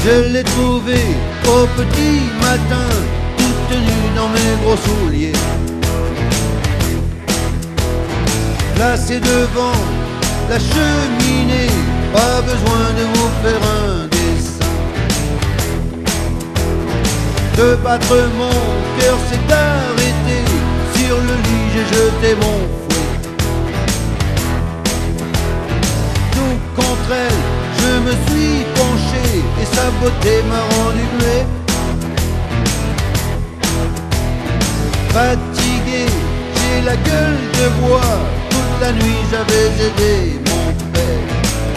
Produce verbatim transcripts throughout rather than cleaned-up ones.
Je l'ai trouvée au petit matin, toute nue dans mes gros souliers, placée devant la cheminée, pas besoin de vous faire un dessin. De battre mon cœur s'est arrêté, sur le lit j'ai jeté mon fouet. Tout contre elle, je me suis penché, et sa beauté m'a rendu muet. Fatigué, j'ai la gueule de bois, toute la nuit j'avais aidé mon père.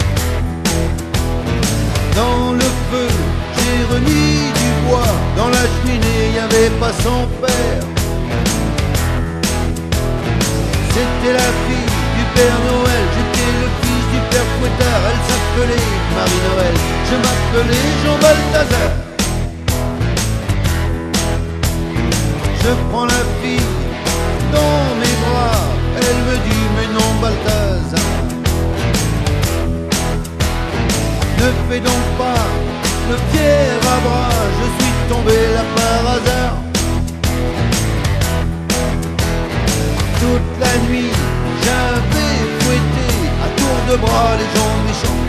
Dans le feu, j'ai remis du bois, dans la cheminée y avait pas son père. C'était la fille du Père Noël, j'étais le fils du Père Fouettard. Elle s'appelait Marie-Noël, je m'appelais Jean Balthazar. Je prends la fille dans mes bras, elle me dit mais non Balthazar, ne fais donc pas le fier à bras, je suis tombé là par hasard. Toute la nuit j'avais fouetté à tour de bras les gens méchants.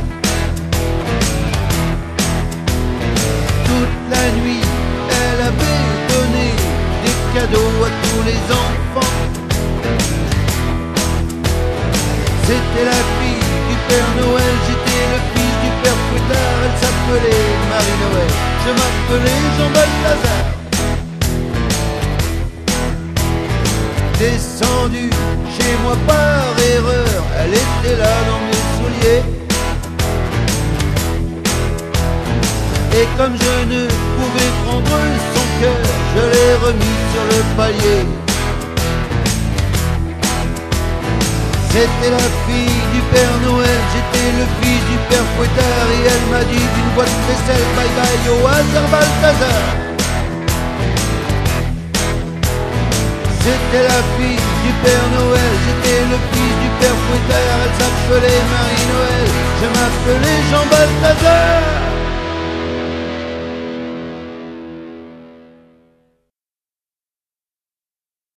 Toute la nuit elle avait donné des cadeaux à tous les enfants. C'était la fille du Père Noël, j'étais le fils du Père Fouettard. Elle s'appelait Marie-Noël, je m'appelais Jean Balthazar. Descendu chez moi par erreur, elle était là dans mes souliers. Et comme je ne pouvais prendre son cœur, je l'ai remis sur le palier. C'était la fille du Père Noël, j'étais le fils du Père Fouettard. Et elle m'a dit d'une voix de vaisselle, bye bye au hasard Balthazar. C'était la fille du Père Noël, j'étais le fils du Père Fouettard. Elle s'appelait Marie-Noël, je m'appelais Jean Balthazar.